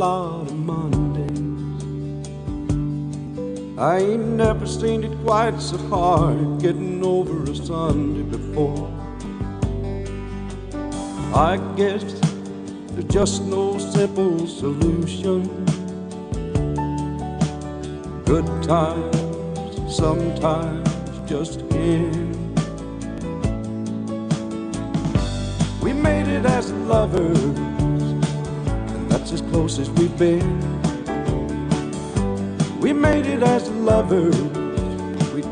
lot of Mondays. I ain't never seen it quite so hard getting over a Sunday before. I guess there's just no simple solution. Good times sometimes just end. We made it as lovers, and that's as close as we've been. We made it as lovers,